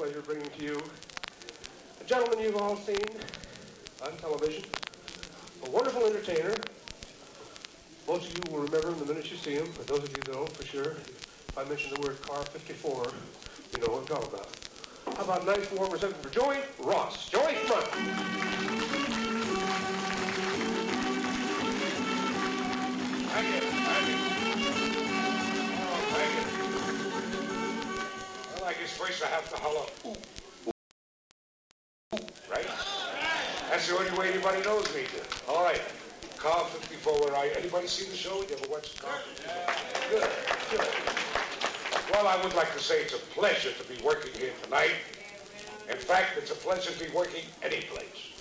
pleasure bringing to you a gentleman you've all seen on television, a wonderful entertainer. Most of you will remember him the minute you see him, but those of you that don't, for sure, if I mention the word Car 54, you know what I'm talking about. How about a nice warm reception for Joey Ross? Joey, come on. Thank you. Oh, thank you. Well, I guess first I have to holler, ooh, right? That's the only way anybody knows me. All right. Car 54, where are you? Anybody see the show? You ever watch Car 54? Good. Well, I would like to say it's a pleasure to be working here tonight. In fact, it's a pleasure to be working any place.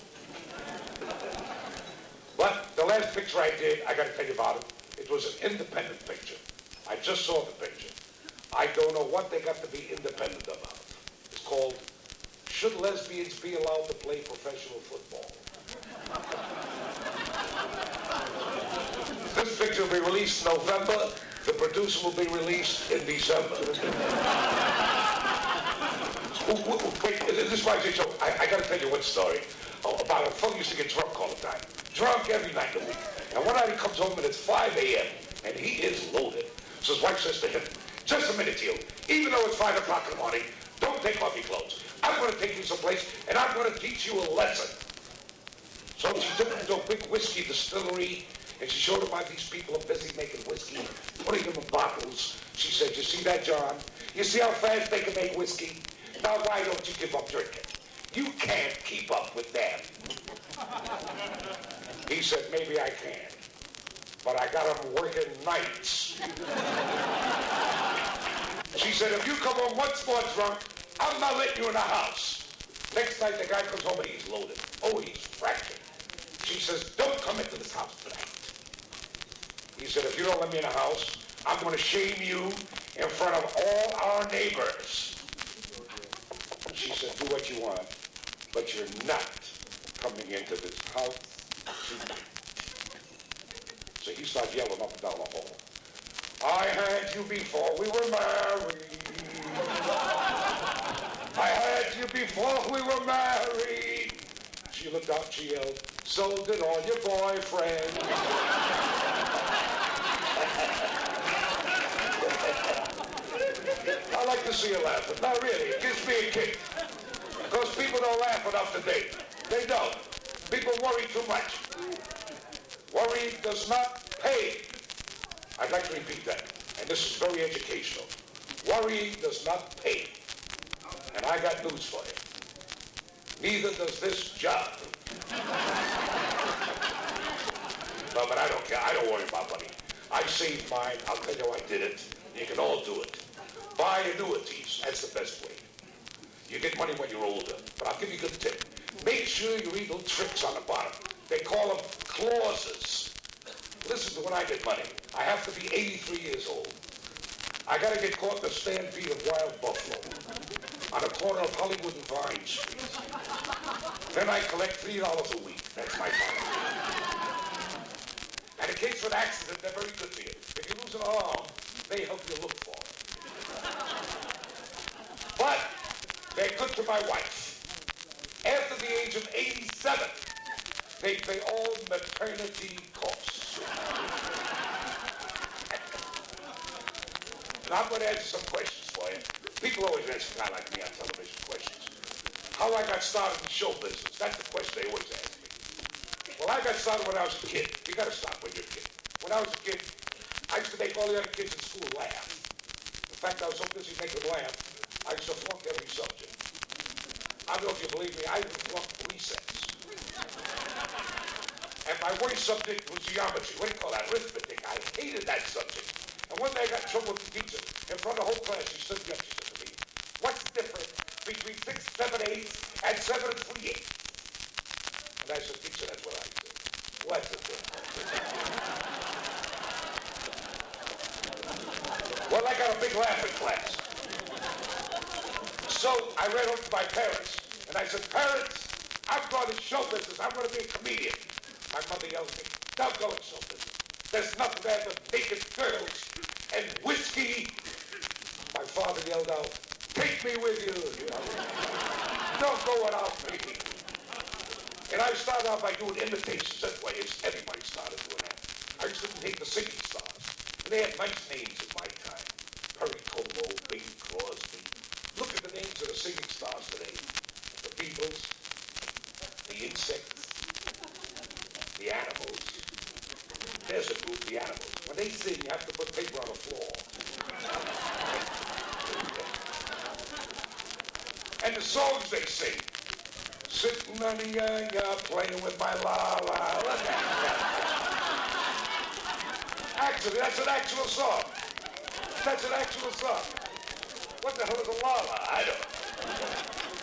But the last picture I did, I got to tell you about it. It was an independent picture. I just saw the picture. I don't know what they got to be independent about. It's called, Should Lesbians Be Allowed to Play Professional Football? This picture will be released in November. The producer will be released in December. Wait, this is my show. I got to tell you one story about a fellow used to get drunk all the time. Drunk every night of the week. And one night he comes home and it's 5 a.m. and he is loaded. So his wife says to him, just a minute, you. Even though it's 5 o'clock in the morning, don't take off your clothes. I'm going to take you someplace and I'm going to teach you a lesson. So she took him to a big whiskey distillery and she showed him how these people are busy making whiskey, putting them in bottles. She said, you see that, John? You see how fast they can make whiskey? Now why don't you give up drinking? You can't keep up with them. He said, maybe I can, but I got them working nights. She said, if you come home once more drunk, I'm not letting you in the house. Next night, the guy comes home and he's loaded. Oh, he's fractured. She says, don't come into this house tonight. He said, if you don't let me in the house, I'm going to shame you in front of all our neighbors. She said, do what you want, but you're not coming into this house tonight. So he started yelling up and down the hall. I had you before we were married. I had you before we were married. She looked out and she yelled, so did all your boyfriends. I like to see you laughing. No, really, it gives me a kick. Because people don't laugh enough today. They don't. People worry too much. Worry does not pay. I'd like to repeat that. And this is very educational. Worry does not pay. And I got news for you. Neither does this job. No, but I don't care. I don't worry about money. I saved mine. I'll tell you how I did it. You can all do it. Buy annuities. That's the best way. You get money when you're older. But I'll give you a good tip. Make sure you read little tricks on the bottom. They call them clauses. Listen to when I get money. I have to be 83 years old. I got to get caught in a stampede of wild buffalo on the corner of Hollywood and Vine Street. Then I collect $3 a week. That's my money. And in case of an accident, they're very good to you. If you lose an arm, they help you look for it. But they're good to my wife. After the age of 87, they pay all maternity costs. And I'm going to answer some questions for you. People always ask a guy like me on television questions. How I got started in show business. That's the question they always ask me. Well, I got started when I was a kid. You got to start when you're a kid. When I was a kid, I used to make all the other kids in school laugh. In fact, I was so busy making them laugh, I used to flunk every subject. I don't know if you believe me, I even flunked recess. And my worst subject was geometry. What do you call that? Arithmetic. I hated that subject. And one day I got in trouble with the teacher. In front of the whole class, she stood me up. She said to me, what's the difference between 6 7/8 and 7 3/8? And I said, teacher, that's what I said. What's the difference? Well, I got a big laugh in class. So I ran home to my parents, and I said, parents, I'm going to show business. I'm going to be a comedian. My mother yelled at me, don't go in show business. There's nothing there but naked girls and whiskey. My father yelled out, take me with you. don't go without me. And I started out by doing imitations. That's why everybody started doing that. I used to take the singing stars. And they had nice names in my time. Perry Como, Bing Crosby. Look at the names of the singing stars today. The Beatles, the insects, the animals. There's a group, the animals. When they sing, you have to put paper on the floor. And the songs they sing. Sitting on the yaya, playing with my la-la. Actually, that's an actual song. That's an actual song. What the hell is a la-la? I don't know.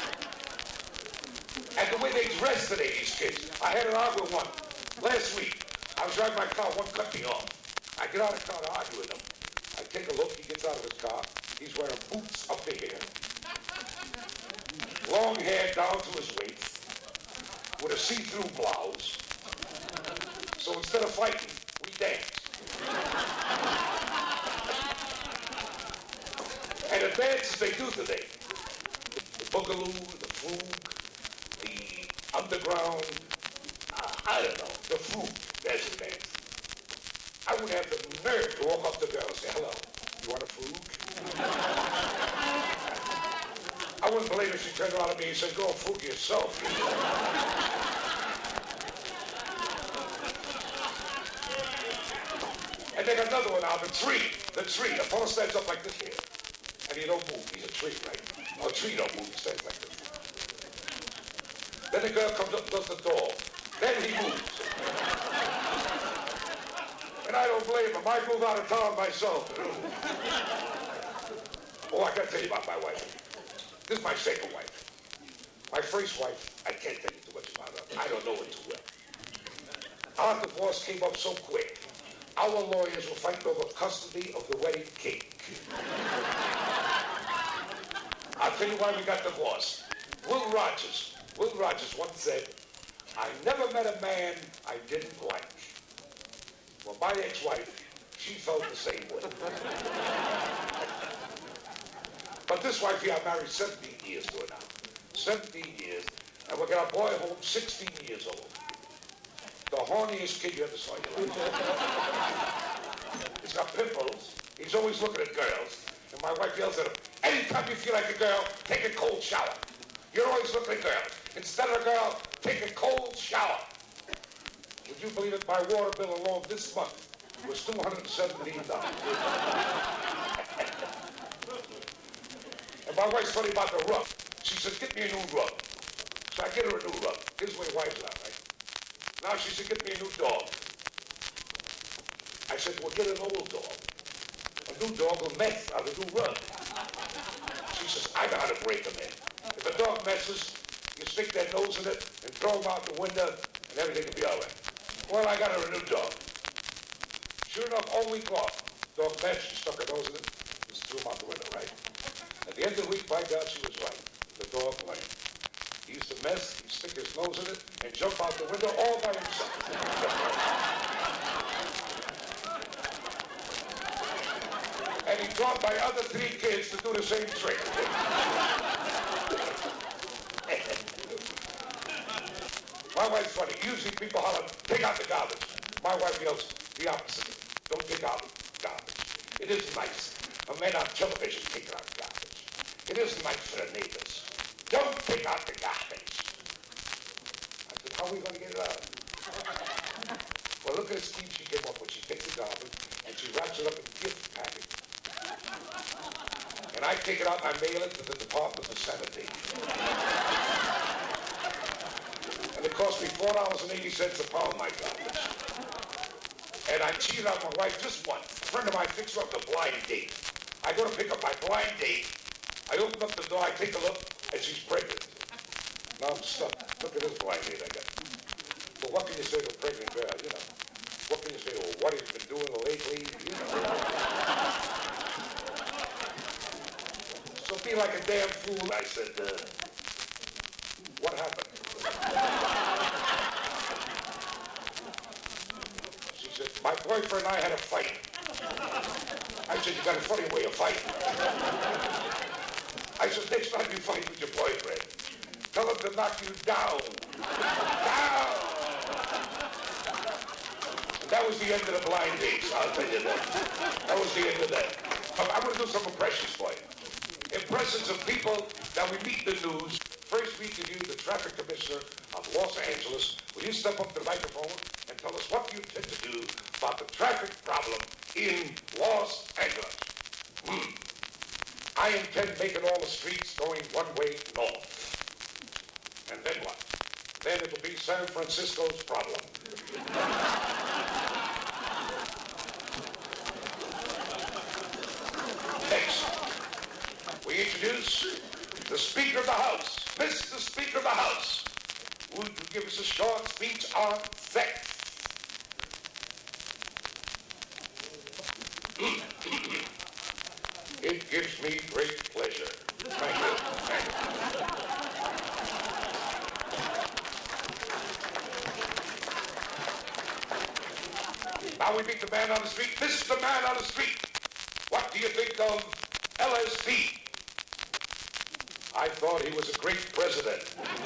And the way they dress today, these kids. I had an argument one last week. I was driving my car, one cut me off. I get out of the car to argue with him. I take a look, he gets out of his car. He's wearing boots up to here. Long hair down to his waist. With a see-through blouse. So instead of fighting, we dance. And the dances they do today. The boogaloo, the fugue, the underground, I don't know, the fugue. That's the dance. I wouldn't have the nerve to walk up to the girl and say, hello, you want a fugue? I wouldn't believe if she turned around at me and said, go fugue yourself. And they got another one now, the tree. The tree. A fellow stands up like this here. And he don't move. He's a tree, right? A tree don't move. He stands like this. Then the girl comes up and does the door. Then he moves. And I don't blame him. I move out of town myself. Oh, I got to tell you about my wife. This is my second wife. My first wife, I can't tell you too much about her. I don't know her too well. Our divorce came up so quick. Our lawyers were fighting over custody of the wedding cake. I'll tell you why we got divorced. Will Rogers once said, I never met a man I didn't like. Well, my ex-wife, she felt the same way. But this wife here, I married 17 years to her now. 17 years. And we got our boy home 16 years old. The horniest kid you ever saw in your life. He's got pimples. He's always looking at girls. And my wife yells at him, anytime you feel like a girl, take a cold shower. You're always looking at girls. Instead of a girl, take a cold shower. Would you believe it? My water bill alone this month was $217. And my wife's funny about the rug. She says, get me a new rug. So I get her a new rug. Here's the way wives are, right? Now she said, get me a new dog. I said, well, get an old dog. A new dog will mess on a new rug. She says, I know how to break them in. If a dog messes, you stick their nose in it and throw them out the window, and everything will be all right. Well, I got her a new dog. Sure enough, all week long, dog messed, she stuck her nose in it, and threw him out the window, right? At the end of the week, by God, she was right. The dog learned. He used to mess, he'd stick his nose in it, and jump out the window all by himself. And he taught my other 3 kids to do the same trick. My wife's funny. Usually people holler, take out the garbage. My wife yells the opposite. Don't take out garbage. It isn't nice. A man on television taking out garbage. It isn't nice for the neighbors. Don't take out the garbage. I said, how are we going to get it out? Well, look at the scheme she came up with. She takes the garbage and she wraps it up in a gift package. And I take it out and I mail it to the Department of Sanitation. And it cost me $4.80 a pound, my garbage. And I cheated on my wife just once. A friend of mine fixed her up the blind date. I go to pick up my blind date. I open up the door, I take a look, and she's pregnant. Now I'm stuck. Look at this blind date I got. But what can you say to a pregnant girl, you know? What can you say? Well, what have you been doing lately? You know. So be like a damn fool. I said, what happened? She said, my boyfriend and I had a fight. I said, you got a funny way of fighting. I said, next time you fight with your boyfriend, Tell them to knock you down. Down! That was the end of the blind dates, I'll tell you that. That was the end of that. I'm going to do some impressions for you. Impressions of people that we meet in the news. First, we interview the traffic commissioner of Los Angeles. Will you step up to the microphone and tell us what you intend to do about the traffic problem in Los Angeles? I intend making all the streets going one way north. And then what? Then it'll be San Francisco's problem. Next, we introduce the Speaker of the House, Mr. Speaker of the House, who will give us a short speech on sex. It gives me great pleasure. Thank you. Thank you. Now we meet the man on the street. Mr. Man on the street. What do you think of LSD? I thought he was a great president.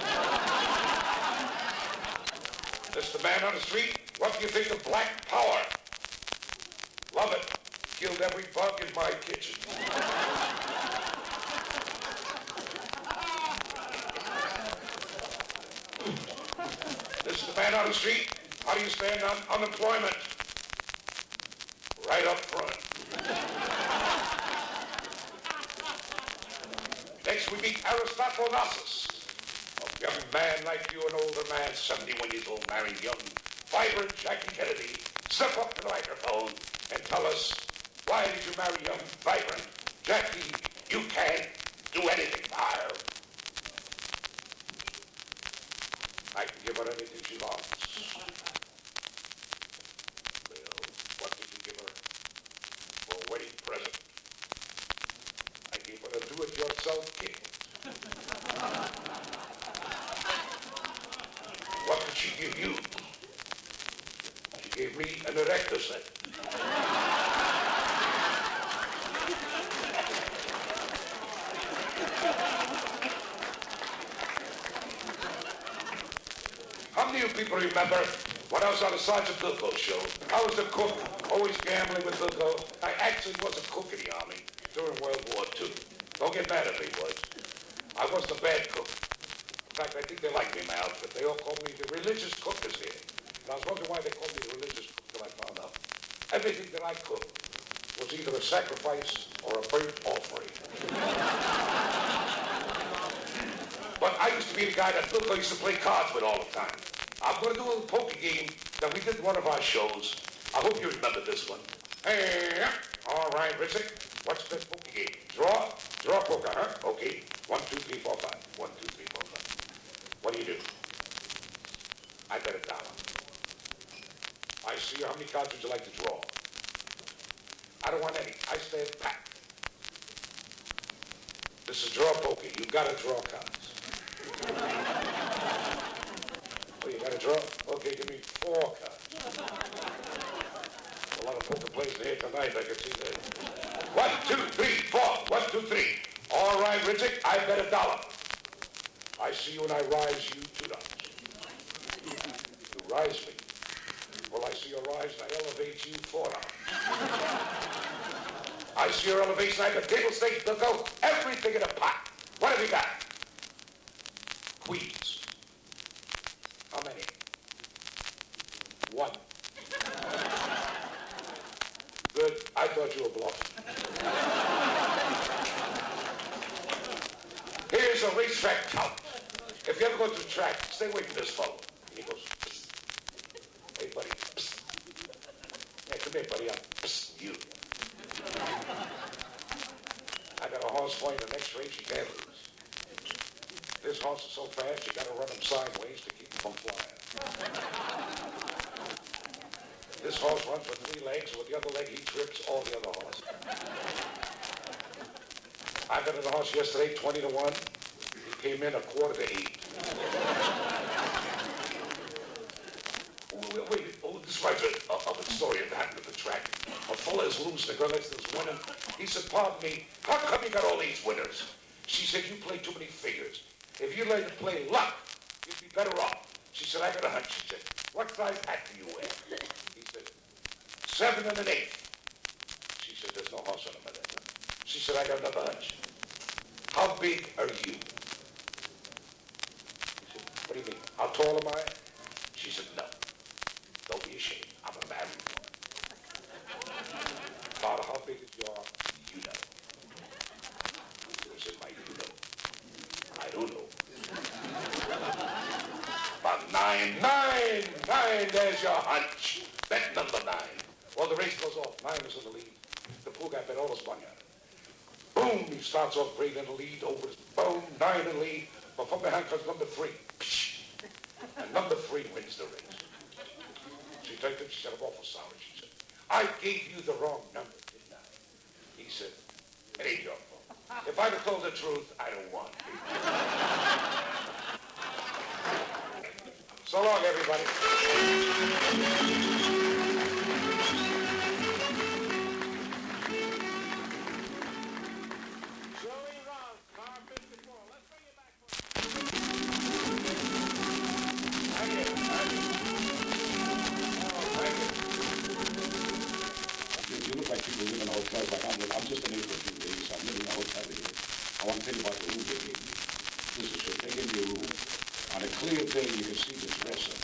Mr. Man on the street, what do you think of black power? Love it. Killed every bug in my kitchen. Mr. Man on the street, how do you stand on unemployment? Right up front. Next we meet Aristotle Onassis. A young man like you, an older man, 71 years old, married, young, vibrant Jackie Kennedy. Step up to the microphone and tell us, why did you marry young, vibrant Jackie? You can't do anything for her. I can give her anything she wants. Well, what did you give her for a wedding present? I gave her a do-it-yourself kit. What did she give you? She gave me an erector set. How many of you people remember when I was on the Sergeant Bilko show? I was the cook, always gambling with Bilko. I actually was a cook in the Army during World War II. Don't get mad at me, boys. I wasn't a bad cook. In fact, I think they liked me in my outfit. They all called me the religious cook is here. And I was wondering why they called me the religious cook till I found out. Everything that I cooked was either a sacrifice or a burnt offering. But I used to be the guy that Bilko used to play cards with all the time. I'm going to do a little poker game that we did in one of our shows. I hope you remember this one. Hey, all right, Richard. What's this poker game? Draw poker, huh? Okay. 1, 2, 3, 4, 5. 1, 2, 3, 4, 5. What do you do? I bet $1. I see you. How many cards would you like to draw? I don't want any. I stand pat. This is draw poker. You gotta draw cards. Oh, you gotta draw? Okay, give me 4 cards. A lot of poker players in here tonight, I can see that. 1, 2, 3, 4. 1, 2, 3. All right, Riddick, I bet $1. I see you and I rise you $2. You rise me. Well, I see your rise and I elevate you $4. I see your elevation. I have a table stake to go. Everything in a pot. What have you got? Queens. How many? 1. Good. I thought you were bluffing. Here's a racetrack count. If you ever go to the track, stay away from this fellow. And he goes, psst. Hey, buddy. Psst. Hey, come here, buddy. Psst, you. I got a horse for you the next race you can't lose. This horse is so fast, you got to run him sideways to keep him from flying. This horse runs with 3 legs, and with the other leg, he trips all the other horses. I got a horse yesterday, 20-1. He came in 7:45. Wait. Oh, this reminds me of a story that happened at the track. A fella is losing, the girl next to him is winning. He said, pardon me, how come you got all these winners? She said, you play too many figures. If you learn to play luck, you'd be better off. She said, I got a hunch. She said, what size hat do you wear? He said, 7 1/8. She said, there's no horse on the middle. She said, I got another hunch. How big are you? He said, what do you mean? How tall am I? She said, no. Don't be ashamed. I'm a married woman. Father, how big is your you know? He said, my you know. I don't know. About 9, 9, 9, there's your hunch. Bet number 9. Well, the race goes off. 9 is in the lead. The poor guy bet all his money on it. Boom, he starts off great in the lead, over his boom, 9 in the lead, but from behind comes number 3. And number 3 wins the race. She turned to him, she said, I'm awful sorry. She said, I gave you the wrong number, didn't I? He said, it ain't your fault. If I'd have told the truth, I don't want it. So long, everybody. You look like people live in hotels like I'm just a neighbor of you ladies. I'm living in a hotel here. I want to tell you about the room they gave me. This is it. They gave me a room. On a clear day, you can see the dresser.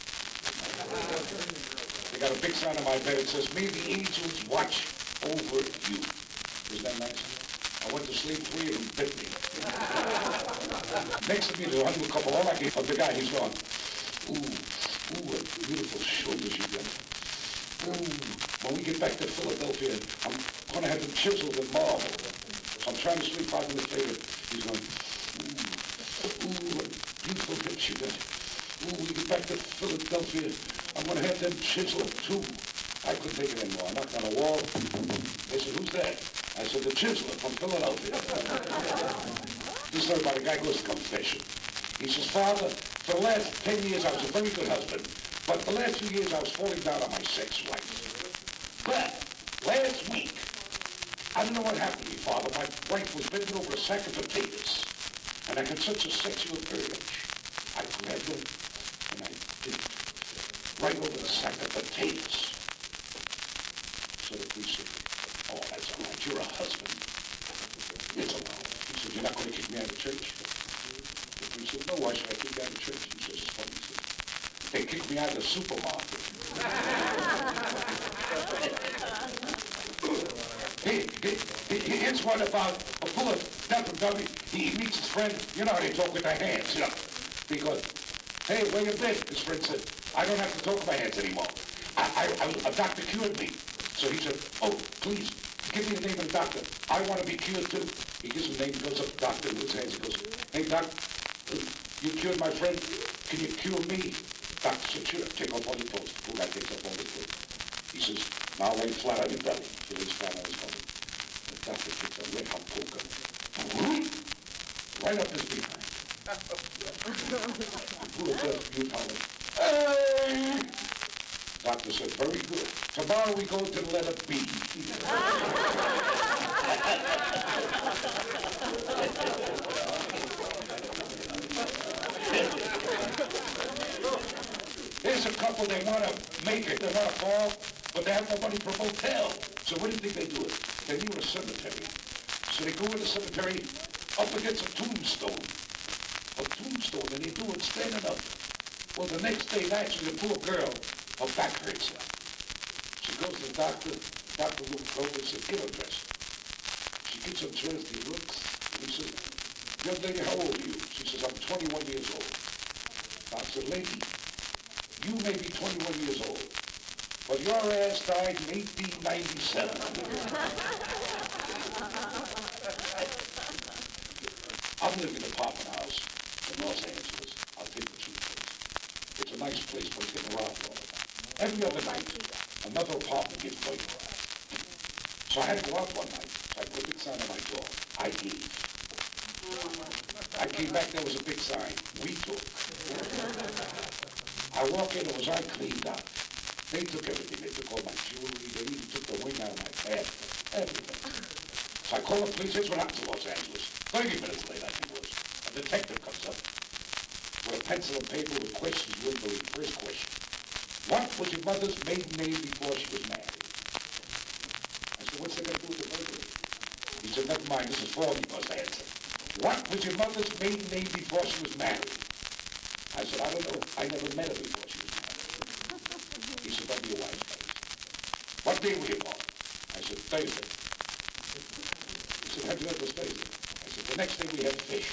They got a big sign on my bed. It says, may the angels watch over you. Isn't that nice? I went to sleep, 3 of them bit me. Next to me, there's a hundred couple. All I get from the guy, he's gone, ooh, what beautiful shoulders you got. Ooh, when we get back to Philadelphia, I'm going to have them chiseled in marble. So I'm trying to sleep 5 minutes later. He's going, ooh, what beautiful hips you got. Ooh, when we get back to Philadelphia, I'm going to have them chiseled too. I couldn't take it anymore. I knocked on the wall. They said, who's that? I said, the chiseler from Philadelphia. This story about a guy goes to confession. He says, Father, for the last 10 years I was a very good husband, but the last 2 years I was falling down on my sex life. But last week, I don't know what happened to me, Father. My wife was bending over a sack of potatoes, and I got such a sexual urge. I grabbed her, and I did right over the sack of potatoes. So the priest said, oh, that's all right. You're a husband. It's all right. He said, you're not going to kick me out of church? The priest said, no, why should I kick you out of church? He says, it's funny. He said, they kicked me out of the supermarket. Here's one about a full of W. He meets his friend. You know how they talk with their hands, you know. Because, hey, where you been? His friend said, I don't have to talk with my hands anymore. A doctor cured me. So he said, oh, please, give me the name of the doctor. I want to be cured too. He gives him the name, goes up to the doctor with his hands. He goes, hey, doc, you cured my friend. Can you cure me? Doctor said, sure, take off all your clothes. The poor guy takes off all his clothes. He says, now lay flat on your belly. He lays flat on his belly. The doctor takes a red hot poker. Right up his behind. Poor just you telling. Hey! Doctor said, very good. Tomorrow we go to the letter B. Here's a couple, they want to make it, they want to fall, but they have no money for a motel. So what do you think they do? They need a cemetery. So they go in the cemetery up against a tombstone, and they do it standing up. Well, the next day, naturally, the poor girl, her back hurts her. She goes to the doctor looks over and says, get her dressed. She gets her dressed, he looks, and he says, young lady, how old are you? She says, I'm 21 years old. Doctor said, lady, you may be 21 years old, but your ass died in 1897. I'm living in an apartment house in Los Angeles. I'll tell you the truth. It's a nice place, but it's getting robbed all the time. Every other night, another apartment gets burglarized. So I had to go out one night. So I put a big sign on my door. I gave. I came back, there was a big sign. We took. I walk in, it was uncleaned up. They took everything. They took all my jewelry. They even took the wing out of my bed. Everything. So I call the police. Here's what happened to Los Angeles. 30 minutes later, I think it was. A detective comes up. with a pencil and paper with questions you wouldn't believe. First question. What was your mother's maiden name before she was married? I said, what's that got to do with the burglary? He said, never mind, this is for you must answer. What was your mother's maiden name before she was married? I said, I don't know. I never met her before she was married. He said, don't be a wise guy. What day were you born? I said, Thursday. He said, how'd you know it was Thursday? I said, the next day we had fish.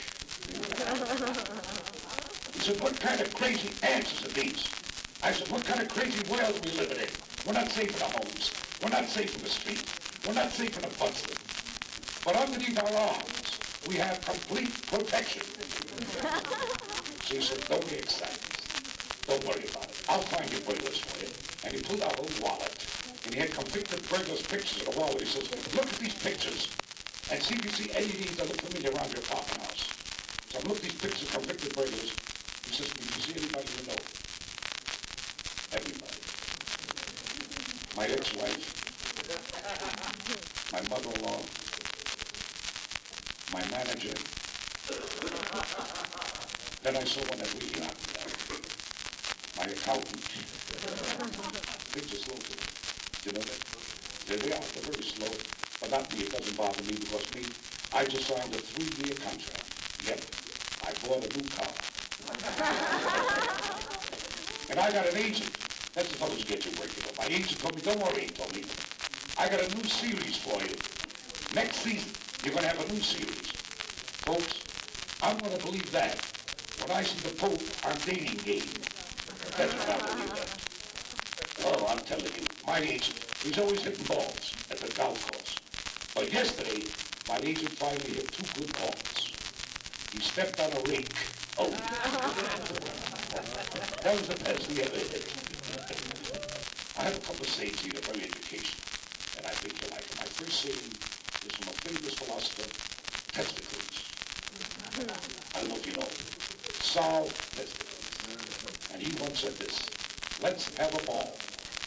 He said, what kind of crazy answers are these? I said, what kind of crazy world are we living in? We're not safe in our homes. We're not safe in the street. We're not safe in a bustling. But underneath our arms, we have complete protection. So he said, don't be excited. Don't worry about it. I'll find your burglars for you. And he pulled out a little wallet, and he had convicted burglars' pictures on the wallet. He says, look at these pictures, and see if you see any of these that look familiar around your apartment house. So I looked at these pictures of convicted burglars. He says, do you see anybody you know? Everybody. My ex-wife, my mother-in-law, my manager. Then I saw one that really knocked me down. My accountant. Things are slow to me. You know that? There they are. They're very slow. But not me. It doesn't bother me because me, I just signed a 3-year contract. Yep. I bought a new car. And I got an agent. That's the fellows get you working on. My agent told me, don't worry, he told me. I got a new series for you. Next season, you're going to have a new series. Folks, I'm going to believe that when I see the Pope on Dating Game. That's what I believe that. Oh, I'm telling you, my agent, he's always hitting balls at the golf course. But yesterday, my agent finally hit 2 good balls. He stepped on a rake. Oh, that was the best he ever hit. I have a couple of sayings here, very educational, and I think you like them. My first saying is from a famous philosopher, Testicles. I don't know if you know. Saul Testicles. And he once said this, let's have a ball.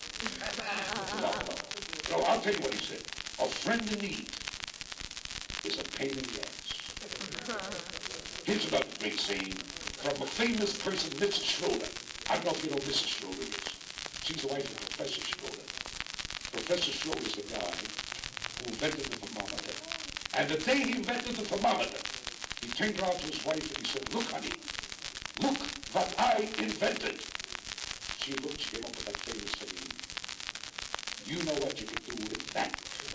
No, I'll tell you what he said. A friend in need is a pain in the ass. Here's another great saying from a famous person, Mrs. Schroeder. I don't know if you know Mrs. Schroeder is. She's the wife of Professor Schroeder. Professor Schroeder is the guy who invented the thermometer. And the day he invented the thermometer, he turned around to his wife and he said, look, honey, look what I invented. She looked, she came up with that famous saying, you know what you can do with that.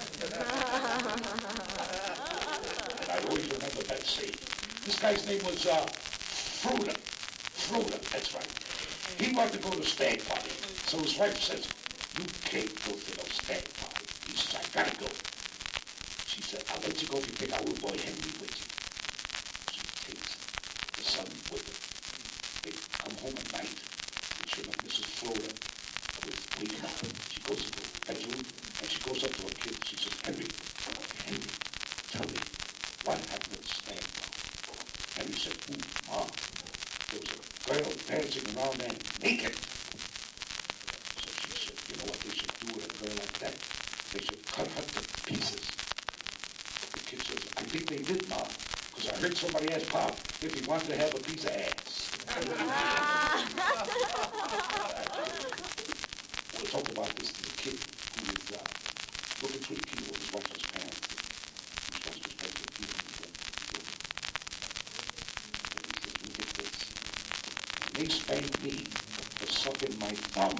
And I always remember that saying. This guy's name was Froder. Froder, that's right. He wanted to go to a stag party. So his wife says, you can't go to no stag party. He says, I gotta go. She said, I'll let you go if you take our little boy Henry with you. She takes the son with her. They come home at night. And sure enough, Mrs. Froder was bleeding out. She goes to the bedroom and she goes up to her kid. She says, Henry, tell me, what happened at the stag party? Henry said, Mom, there was a girl dancing around there naked. So she said, you know what they should do with a girl like that? They should cut her to pieces. The kid says, I think they did, Mom, because I heard somebody ask Pop if he wanted to have a piece of ass. We'll talk about this to the kid who is looking through the keyboard. He's watching his parents. He's watching his parents. They spanked me for sucking my thumb.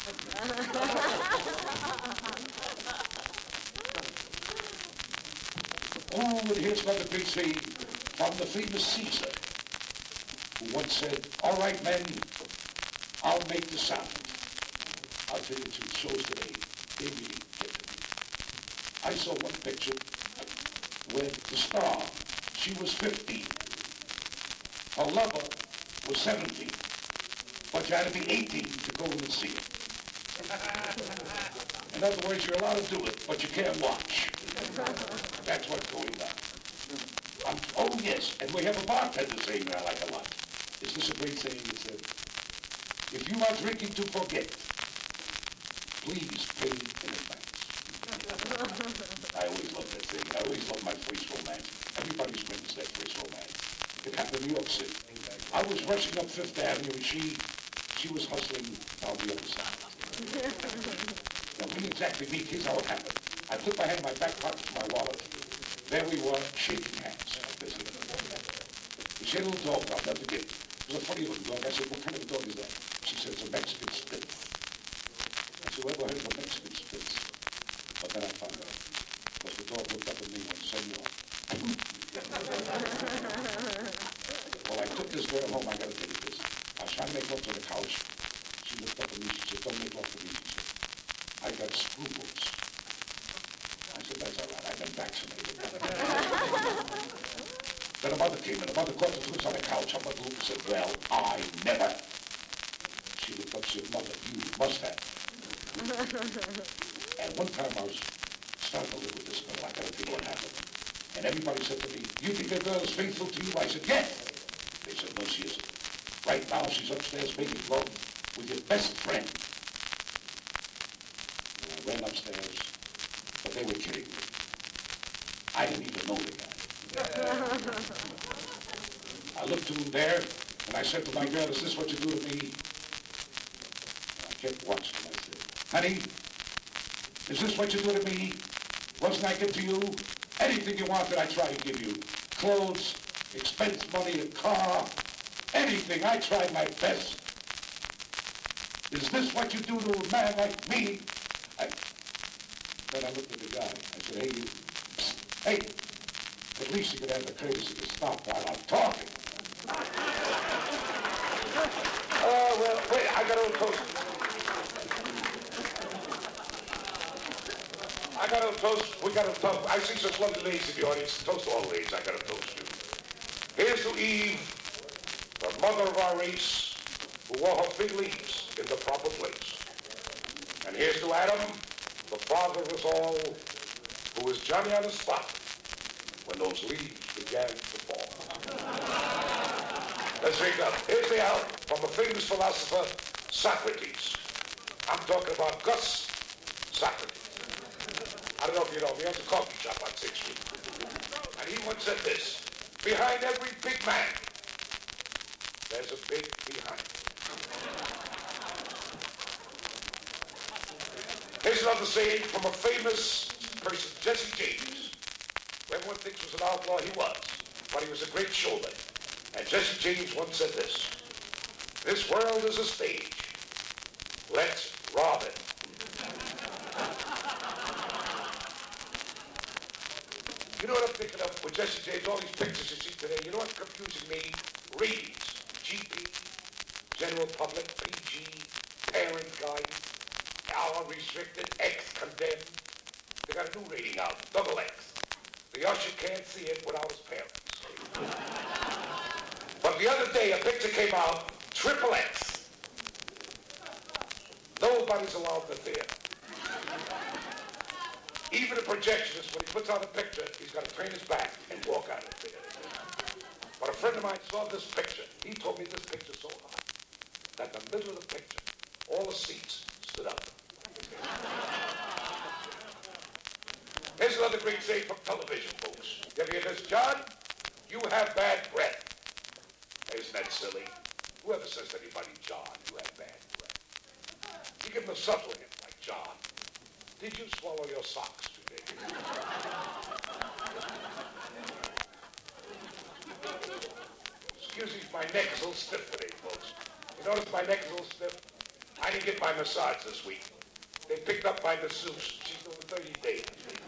Oh, and here's another big saying from the famous Caesar, who once said, all right, men, I'll make the sound. I'll tell you the two shows today, they really get to me. I saw one picture where the star, she was 15. Her lover was 17. But you had to be 18 to go in and see it. In other words, you're allowed to do it, but you can't watch. That's what's going on. Oh, yes, and we have a bartender saying that I like a lot. Is this a great saying? It said, if you are drinking to forget, please pay in advance. I always love that saying. I always love my first romance. Everybody's witnessed that first romance. It happened in New York City. I was rushing up Fifth Avenue, and she was hustling down the other side. Now, we didn't exactly meet. Here's how it happened. I put my hand in my back pocket for my wallet. There we were, shaking hands. She had a little dog, I'll never forget. It was a funny little dog. I said, what kind of a dog is that? She said, it's a Mexican Spitz. I said, whoever heard of a Mexican Spitz? But then I found out. Because the dog looked up at me and went, Senor. Well, I took this girl home. I got to tell you this. I was trying to make love to the couch. She looked up at me. She said, don't make love to me. She said, I got scruples. I said, that's all right. I've been vaccinated. Then a mother came in. The mother caught the foot on the couch. Her mother looked and said, well, I never. She looked up and said, mother, you must have. And one time I was starting to live with this girl. I got to think what happened. And everybody said to me, you think that girl is faithful to you? I said, yes. They said, no, she isn't. Right now, she's upstairs making love with your best friend. And I ran upstairs, but they were kidding me. I didn't even know the guy. I looked to him there, and I said to my girl, is this what you do to me? I kept watching him. I said, honey, is this what you do to me? Wasn't I good to you? Anything you wanted, I tried to give you. Clothes, expense money, a car, anything. I tried my best. Is this what you do to a man like me? Then I looked at the guy. I said, hey, you. Psst, hey. At least you could have the courtesy to stop while I'm talking. Well, wait, I got a toast. We got a toast. I see such lovely ladies in the audience. Toast to all ladies. I got a toast to. Here's to Eve, the mother of our race, who wore her fig leaves in the proper place. And here's to Adam, the father of us all, who was Johnny on the spot when those leaves began to fall. Let's drink up. Here's the out from a famous philosopher, Socrates. I'm talking about Gus Socrates. I don't know if you know him. He owns a coffee shop on 6th Street. And he once said this, behind every big man, there's a big behind. Here's another saying from a famous person, Jesse James. Everyone thinks he was an outlaw. He was. But he was a great showman. And Jesse James once said this, this world is a stage. Let's rob it. You know what I'm thinking of with Jesse James, all these pictures you see today, you know what's confusing me? Ratings. GP, general public, PG, parent guidance, hour restricted, X condemned. They got a new rating out, double X. The usher can't see it without his parents. But the other day, a picture came out, triple X. Nobody's allowed in the theater. Even a projectionist, when he puts out a picture, he's got to turn his back and walk out of the theater. But a friend of mine saw this picture. He told me this picture's so hot that in the middle of the picture, all the seats stood up. Here's another great saying from television, folks. You ever hear this? John, you have bad breath. Isn't that silly? Whoever says to anybody, John, you have bad breath. You give them a subtle hint like, John, did you swallow your socks today? Excuse me, my neck is a little stiff today, folks. You notice my neck is a little stiff? I didn't get my massage this week. They picked up my masseuse. She's doing 30 days.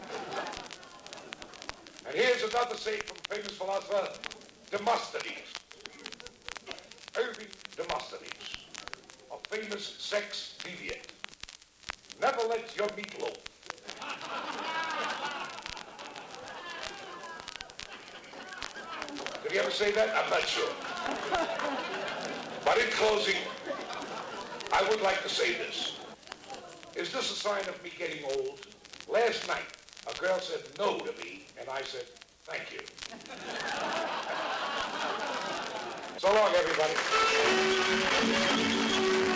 And here's another saying from famous philosopher, Demosthenes. Irving Demosthenes, a famous sex deviant. Never let your meat loaf. Did he ever say that? I'm not sure. But in closing, I would like to say this. Is this a sign of me getting old? Last night, a girl said no to me, and I said, thank you. So long, everybody.